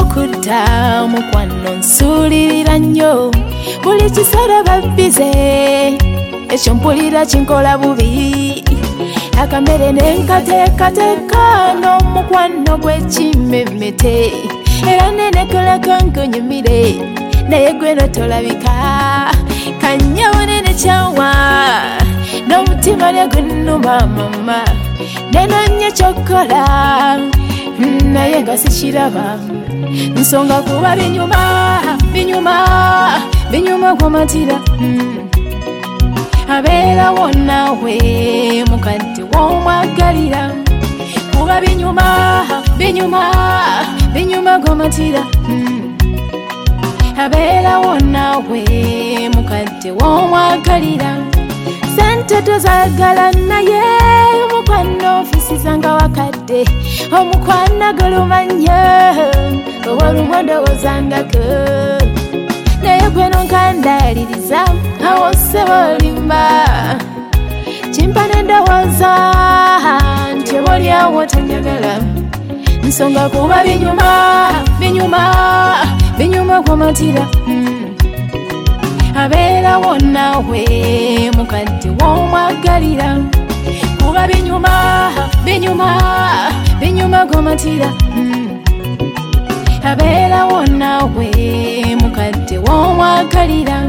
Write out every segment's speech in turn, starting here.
w'okutta mukwano nsuulirira nnyo buli kiseera babbize ekyo mpulira kinkola bubi akamere nenkateekateeka n'omukwano gw'ekimmemmete era nenekolako nkunyumire naye gwe notolabika kanyawo nekyawa n'omutima negunnuma mama nenonye kyokkola naye nga sikiraba nsonga kuba binyuma gwomatira abeerawo naawe mukadde w'omwagalira kuba binyuma gwomatira abeerawo naawe mukadde w'omwagalira sente tozagala naye mukwano ofisizanga wakadde omukwano gulumanya owolumwa ndowoozangako naye gweno nkandaliriza awo sebolimba kimpa nendowooza nti obolyawo tanjagala nsonga kuba binyuma gwomatira abeerawo naawe mukadde w'omwagalira kuba binyuma gwomatira abeerawo naawe mukadde w'omwagalira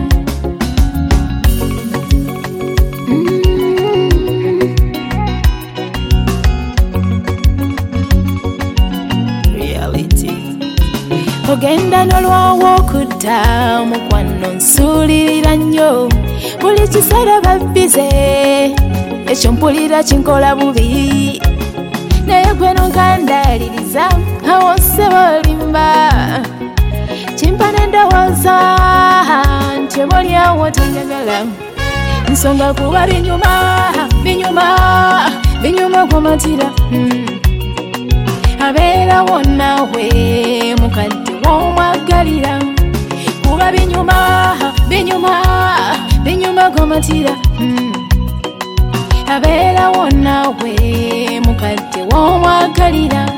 ogenda n'olwawo okutta mukwano nsuulirira nnyo buli kiseera babbize ekyo mpulira kinkola bubi naye gweno nkandaliriza awo sebolimba kimpa nendowooza nti obolyawo tanjagala nsonga kuba binyuma gwomatira abeerawo naawe mukadde w'omwagalira kuba binyuma gwomatira abeerawo naawe mukadde w'omwagalira